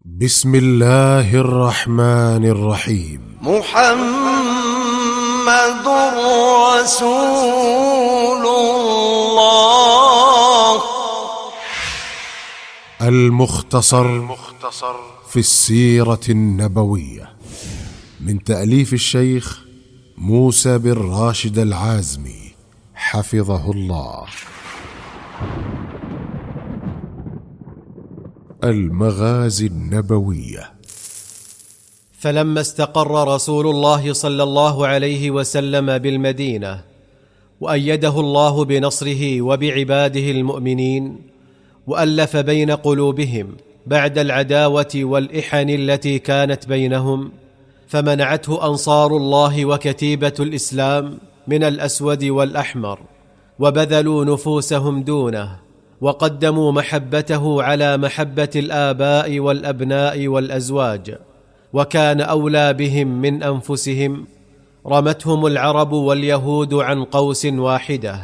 بسم الله الرحمن الرحيم. محمد رسول الله. المختصر في السيرة النبوية من تأليف الشيخ موسى بن راشد العازمي حفظه الله. المغازي النبوية. فلما استقر رسول الله صلى الله عليه وسلم بالمدينة وأيده الله بنصره وبعباده المؤمنين وألف بين قلوبهم بعد العداوة والإحن التي كانت بينهم، فمنعته أنصار الله وكتيبة الإسلام من الأسود والأحمر، وبذلوا نفوسهم دونه، وقدموا محبته على محبة الآباء والأبناء والأزواج، وكان أولى بهم من أنفسهم. رمتهم العرب واليهود عن قوس واحدة،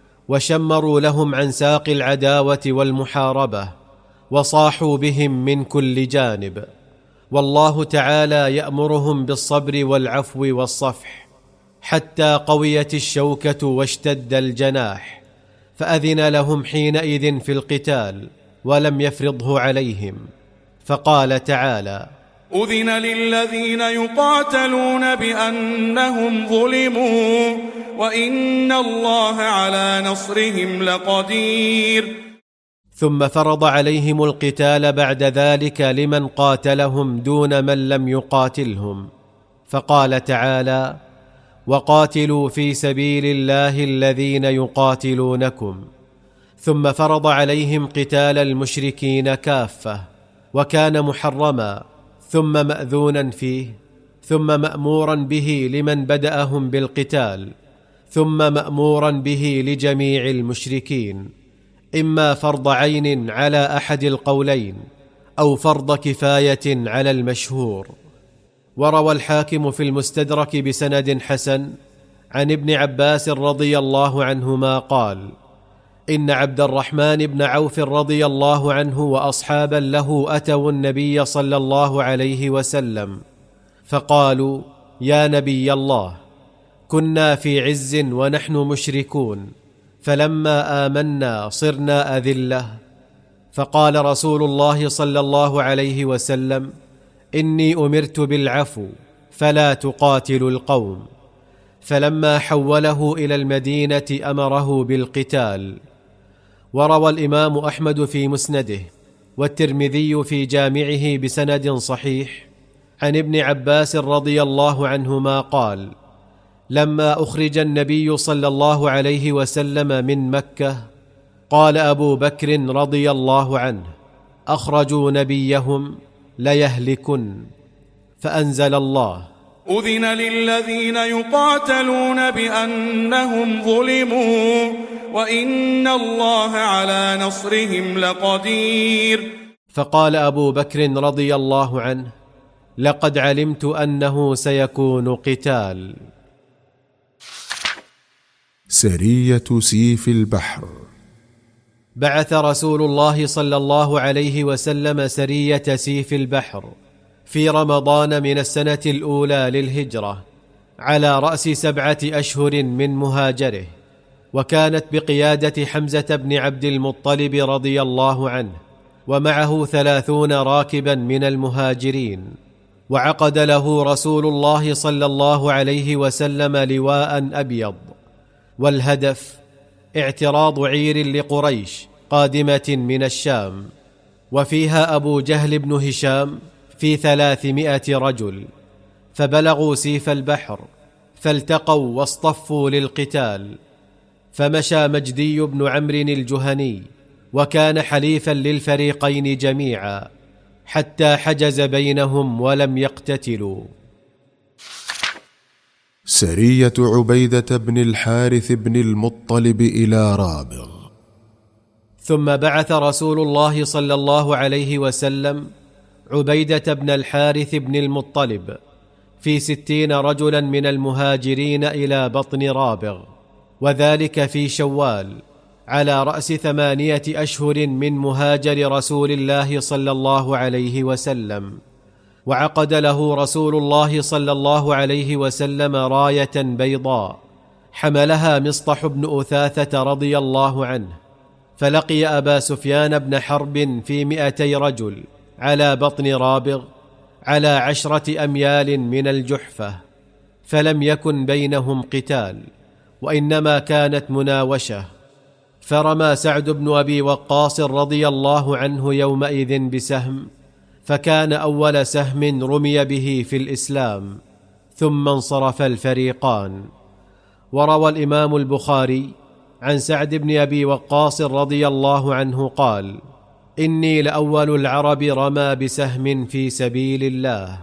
وشمروا لهم عن ساق العداوة والمحاربة، وصاحوا بهم من كل جانب. والله تعالى يأمرهم بالصبر والعفو والصفح، حتى قويت الشوكة واشتد الجناح، فأذن لهم حينئذ في القتال ولم يفرضه عليهم. فقال تعالى: أذن للذين يقاتلون بأنهم ظلموا وإن الله على نصرهم لقدير. ثم فرض عليهم القتال بعد ذلك لمن قاتلهم دون من لم يقاتلهم، فقال تعالى: وقاتلوا في سبيل الله الذين يقاتلونكم. ثم فرض عليهم قتال المشركين كافة، وكان محرما ثم مأذونا فيه، ثم مأمورا به لمن بدأهم بالقتال، ثم مأمورا به لجميع المشركين، إما فرض عين على أحد القولين أو فرض كفاية على المشهور. وروى الحاكم في المستدرك بسند حسن عن ابن عباس رضي الله عنهما قال: إن عبد الرحمن بن عوف رضي الله عنه وأصحابا له أتوا النبي صلى الله عليه وسلم فقالوا: يا نبي الله، كنا في عز ونحن مشركون، فلما آمنا صرنا أذلة. فقال رسول الله صلى الله عليه وسلم: إني أمرت بالعفو فلا تقاتلوا القوم. فلما حوله إلى المدينة أمره بالقتال. وروى الإمام أحمد في مسنده والترمذي في جامعه بسند صحيح عن ابن عباس رضي الله عنهما قال: لما أخرج النبي صلى الله عليه وسلم من مكة قال أبو بكر رضي الله عنه: أخرجوا نبيهم ليهلكن. فأنزل الله: أذن للذين يقاتلون بأنهم ظلموا وإن الله على نصرهم لقدير. فقال أبو بكر رضي الله عنه: لقد علمت أنه سيكون قتال. سرية سيف البحر. بعث رسول الله صلى الله عليه وسلم سرية سيف البحر في رمضان من السنة الأولى للهجرة على رأس 7 أشهر من مهاجره، وكانت بقيادة حمزة بن عبد المطلب رضي الله عنه، ومعه 30 راكبا من المهاجرين. وعقد له رسول الله صلى الله عليه وسلم لواء أبيض، والهدف اعتراض عير لقريش قادمة من الشام، وفيها أبو جهل بن هشام في 300 رجل. فبلغوا سيف البحر فالتقوا واصطفوا للقتال، فمشى مجدي بن عمرو الجهني، وكان حليفا للفريقين جميعا، حتى حجز بينهم ولم يقتتلوا. سرية عبيدة بن الحارث بن المطلب إلى رابغ. ثم بعث رسول الله صلى الله عليه وسلم عبيدة بن الحارث بن المطلب في 60 رجلا من المهاجرين إلى بطن رابغ، وذلك في شوال على رأس 8 أشهر من مهاجر رسول الله صلى الله عليه وسلم، وعقد له رسول الله صلى الله عليه وسلم راية بيضاء حملها مصطح بن أثاثة رضي الله عنه، فلقي أبا سفيان بن حرب في 200 رجل على بطن رابغ على 10 أميال من الجحفة، فلم يكن بينهم قتال وإنما كانت مناوشة. فرمى سعد بن أبي وقاص رضي الله عنه يومئذ بسهم، فكان أول سهم رمي به في الإسلام، ثم انصرف الفريقان. وروى الإمام البخاري عن سعد بن أبي وقاص رضي الله عنه قال: إني لأول العرب رمى بسهم في سبيل الله.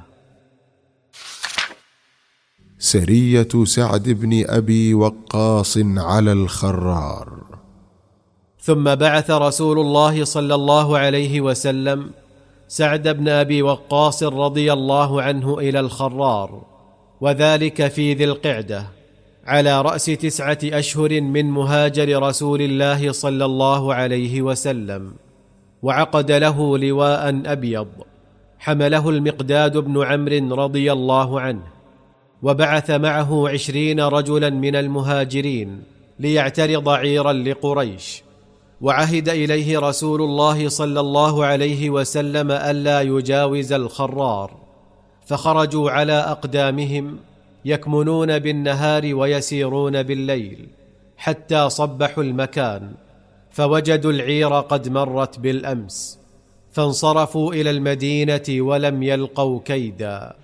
سرية سعد بن أبي وقاص على الخرار. ثم بعث رسول الله صلى الله عليه وسلم سعد بن أبي وقاص رضي الله عنه إلى الخرار، وذلك في ذي القعدة، على رأس 9 أشهر من مهاجر رسول الله صلى الله عليه وسلم، وعقد له لواء أبيض حمله المقداد بن عمرو رضي الله عنه، وبعث معه 20 رجلا من المهاجرين ليعترض عيرا لقريش، وعهد إليه رسول الله صلى الله عليه وسلم ألا يجاوز الخرار، فخرجوا على أقدامهم يكمنون بالنهار ويسيرون بالليل حتى صبحوا المكان، فوجدوا العير قد مرت بالأمس، فانصرفوا إلى المدينة ولم يلقوا كيدا.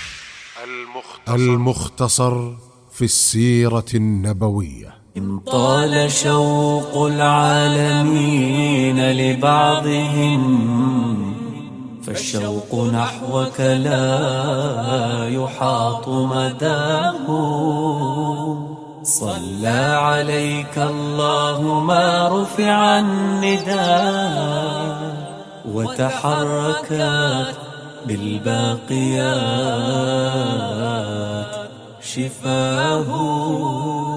المختصر في السيرة النبوية. إن طال شوق العالمين لبعضهم، فالشوق نحوك لا يحاط مداه. صلى عليك الله ما رفع النداء، وتحركت بالباقيات شفاه.